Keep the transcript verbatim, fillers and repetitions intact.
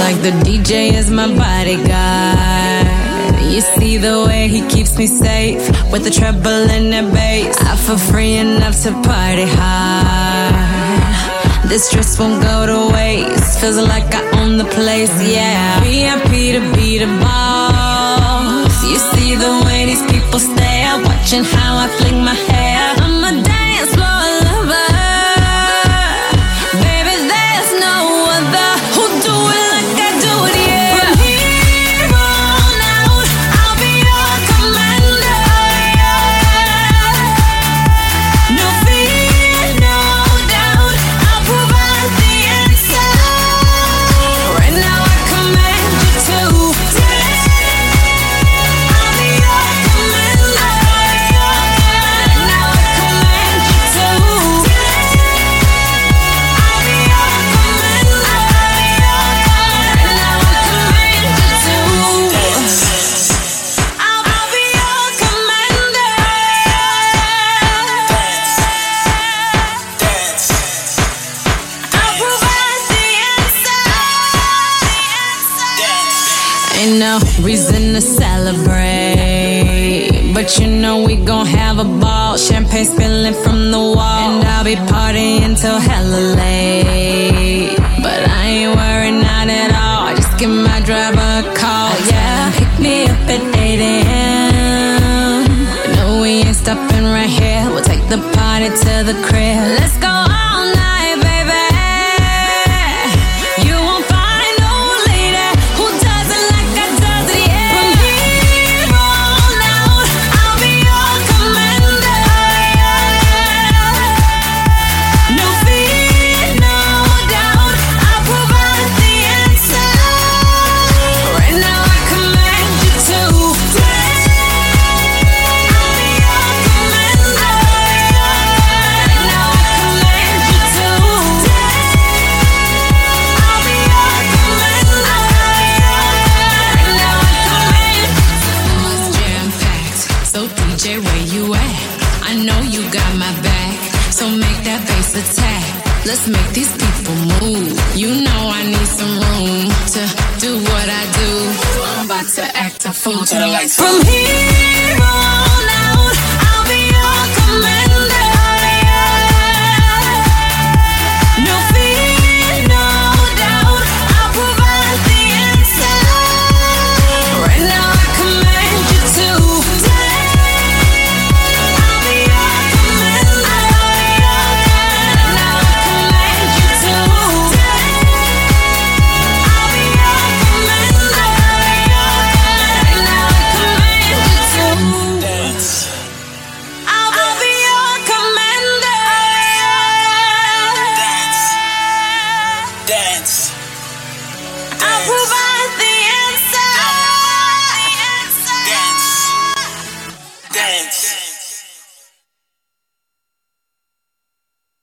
like the D J is my bodyguard. You see the way he keeps me safe with the treble and the bass. I feel free enough to party hard. This dress won't go to waste. Feels like I own the place, yeah. V I P to be the boss. You see the way these people stare, watching how I fling my hair. I'm a dance floor lover. Baby, there's no other who do it like I do it, yeah. From here on out, I'll be your commander, yeah. No fear, no doubt, I'll provide the answer. Right now I command you to dance. I'll be your commander, right now I command you to dance. I'll be your commander, right now I command you to dance. I'll be your commander. I'll provide the answer. Ain't no reason to celebrate, but you know we gon' have a ball. Champagne spilling from the wall, and I'll be partying till hella late. But I ain't worried, not at all. Just give my driver a call, yeah. Pick me up at eight a.m. No, we ain't stopping right here. We'll take the party to the crib. Let's go all night, baby. You won't find no lady who does it like I does it, yeah. From here on out, I'll be your commander, yeah. No fear, no doubt, I'll provide the answer. Right now I command you to dance. I'll be your commander, right now I command you to dance. I'll be your commander, right now I command you to. It's jam-packed, so D J, where you at? I know you got my back, so make that bass attack. Let's make these people move. You know I need some room to do what I do. I'm about to act a fool till the lights. From here on out,